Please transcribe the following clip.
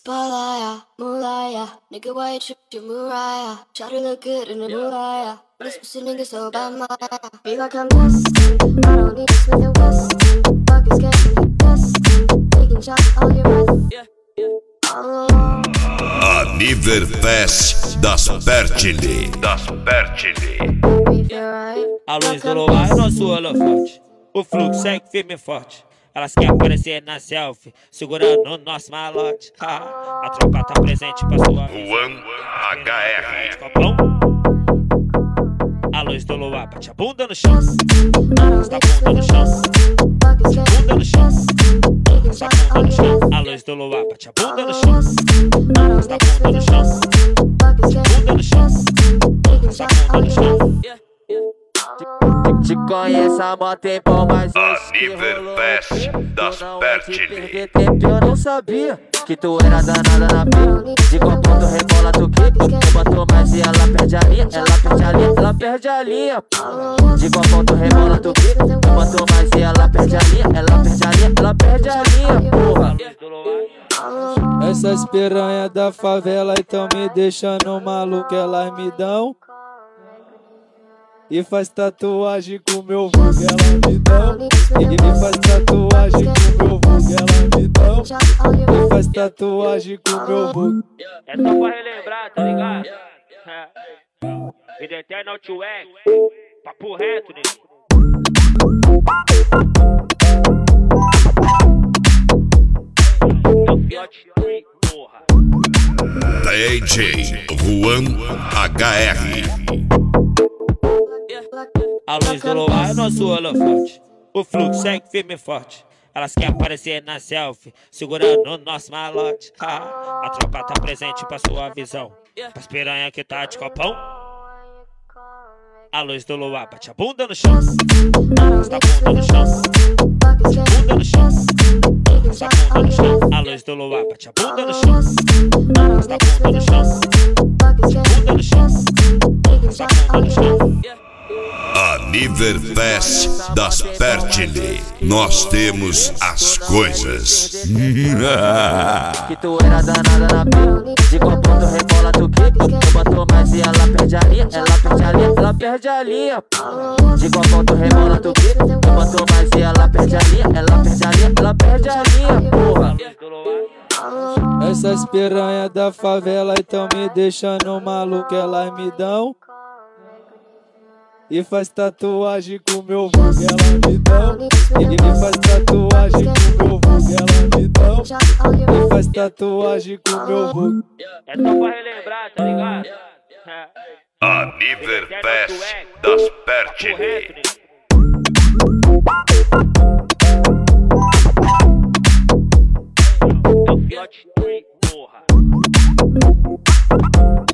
Spotlight, Moonlight, nigga, why you trip to Mariah? Try to look good in the moonlight. This pussy nigga so bad, my feel like I'm destined. I don't need to Smith and Wesson. Fuck is getting destined. Taking shots all your breath. Aniverfest das Bertili. A luz do luar é nosso holofote. O fluxo segue firme e forte. Elas querem aparecer na selfie, segurando o nosso malote. A tropa tá presente pra sua Juan HR. Copão. A luz do luar bate a bunda no chão. Está a bunda no chão. Bunda no chão. Está a bunda no chão. A luz do luar bate a bunda no chão. Está a bunda no chão. Bunda no chão. Está a bunda no chão. Te conheço há mó tempo, mas Aniverfest das Bertili. eu não sabia que tu era danada na pica. De qual ponto rebola tu quica. Eu boto mais e ela perde a linha. Ela perde a linha. De qual ponto rebola tu quica. Eu boto mais e ela perde a linha. Ela perde a linha, porra. Essas piranha da favela então me deixando maluco, elas me dão e faz tatuagem com meu vulgo, ela me dão. E faz tatuagem com meu vulgo, ela me dão. E faz tatuagem com meu vulgo. É só pra relembrar, tá ligado? Vida eterna Outwack, papo reto, né? Porra. DJ Juan HR. A luz do luar é nosso holofote. O fluxo segue firme e forte. Elas querem aparecer na selfie, segurando o nosso malote. A tropa tá presente pra sua visão. Pras piranha que tá de copão. A luz do luar bate a bunda no chão. Está a bunda no chão. Bunda no chão. Está a bunda no chão. A luz do luar bate a bunda no chão. Está a bunda no chão. Bunda no chão. Está a bunda no chão. Aniverfest das Bertili. Nós temos as coisas. Que tu era danada na pica. De qual ponto rebola tu quica. Eu boto mais e ela perde a linha. Ela perde a linha. De qual ponto rebola tu quica. Eu boto mais e ela perde a linha. Ela perde a linha, porra. Essas piranha da favela então me deixando maluco, elas me dão e faz tatuagem com meu vulgo, ela me dão. E faz tatuagem com meu vulgo, ela me dão. E faz tatuagem com meu vulgo. É só pra relembrar, tá ligado? Aniverfest das Bertili. Porra.